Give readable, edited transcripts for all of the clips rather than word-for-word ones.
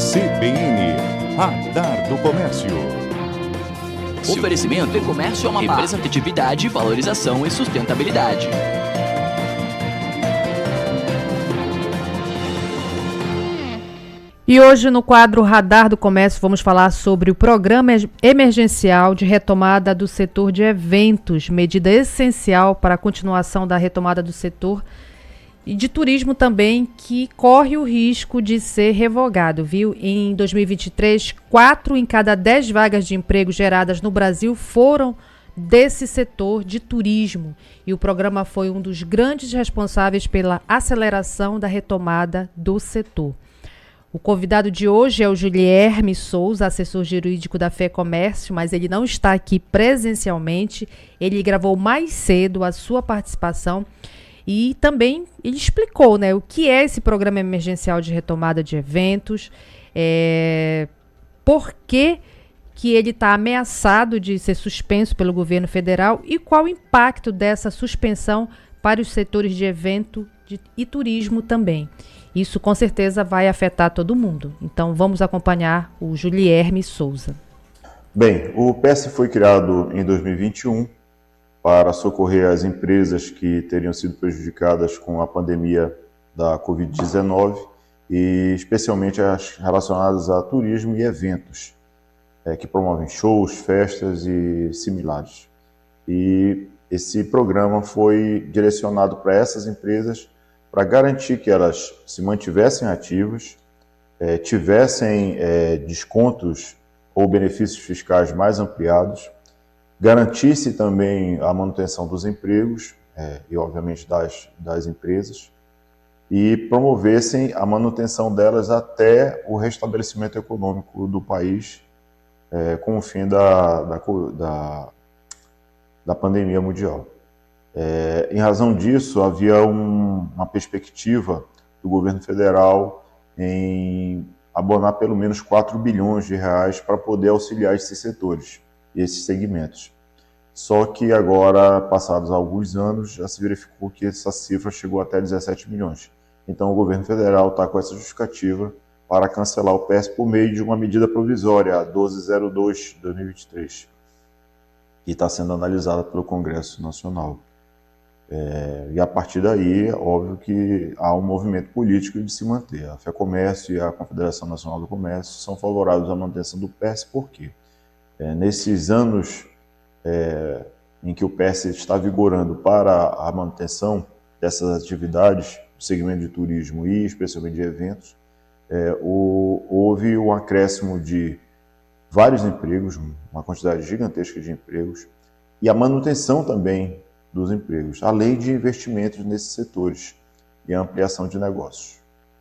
CBN, Radar do Comércio. Oferecimento E-Comércio Amapá. Representatividade, valorização e sustentabilidade. E hoje no quadro Radar do Comércio vamos falar sobre o Programa Emergencial de Retomada do Setor de Eventos, medida essencial para a continuação da retomada do setor e de turismo também, que corre o risco de ser revogado, viu? Em 2023, 4 em cada 10 vagas de emprego geradas no Brasil foram desse setor de turismo. E o programa foi um dos grandes responsáveis pela aceleração da retomada do setor. O convidado de hoje é o Julierme Souza, assessor jurídico da FEComércio, mas ele não está aqui presencialmente. Ele gravou mais cedo a sua participação e também ele explicou, né, o que é esse programa emergencial de retomada de eventos, por que ele está ameaçado de ser suspenso pelo governo federal e qual o impacto dessa suspensão para os setores de evento e turismo também. Isso com certeza vai afetar todo mundo. Então vamos acompanhar o Julierme Souza. Bem, o PES foi criado em 2021 para socorrer as empresas que teriam sido prejudicadas com a pandemia da Covid-19 e especialmente as relacionadas a turismo e eventos, que promovem shows, festas e similares. E esse programa foi direcionado para essas empresas para garantir que elas se mantivessem ativas, tivessem descontos ou benefícios fiscais mais ampliados, garantisse também a manutenção dos empregos e, obviamente, das empresas e promovessem a manutenção delas até o restabelecimento econômico do país com o fim da pandemia mundial. Em razão disso, havia uma perspectiva do governo federal em abonar pelo menos 4 bilhões de reais para poder auxiliar esses setores e esses segmentos. Só que agora, passados alguns anos, já se verificou que essa cifra chegou até 17 bilhões. Então o governo federal está com essa justificativa para cancelar o PES por meio de uma medida provisória, a 1202 de 2023, que está sendo analisada pelo Congresso Nacional. E a partir daí, óbvio que há um movimento político de se manter. A FEComércio e a Confederação Nacional do Comércio são favoráveis à manutenção do PES, por quê? Nesses anos em que o PES está vigorando para a manutenção dessas atividades, do segmento de turismo e especialmente de eventos, houve um acréscimo de vários empregos, uma quantidade gigantesca de empregos, e a manutenção também dos empregos, além de investimentos nesses setores e a ampliação de negócios.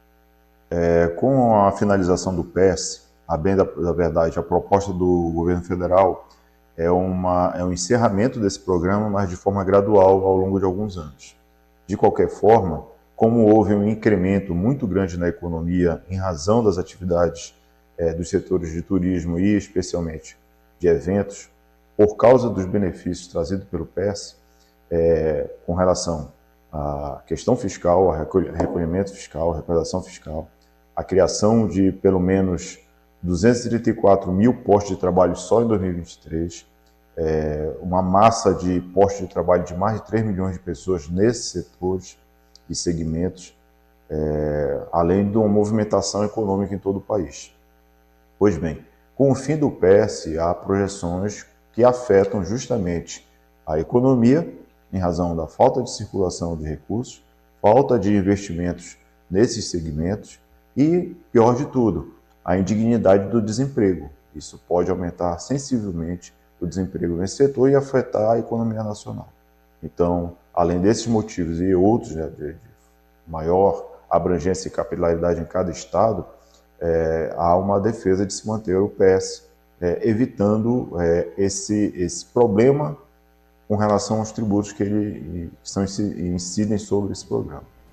Com a finalização do PES, a bem da verdade, a proposta do governo federal é um encerramento desse programa, mas de forma gradual ao longo de alguns anos. De qualquer forma, como houve um incremento muito grande na economia em razão das atividades dos setores de turismo e especialmente de eventos, por causa dos benefícios trazidos pelo PES, com relação à questão fiscal, ao recolhimento fiscal, à arrecadação fiscal, a criação de pelo menos 234 mil postos de trabalho só em 2023, uma massa de postos de trabalho de mais de 3 milhões de pessoas nesses setores e segmentos, além de uma movimentação econômica em todo o país. Pois bem, com o fim do PES, há projeções que afetam justamente a economia, em razão da falta de circulação de recursos, falta de investimentos nesses segmentos e, pior de tudo, a indignidade do desemprego. Isso pode aumentar sensivelmente o desemprego nesse setor e afetar a economia nacional. Então, além desses motivos e outros, de maior abrangência e capilaridade em cada estado, há uma defesa de se manter o PES, evitando esse problema com relação aos tributos que incidem sobre esse programa.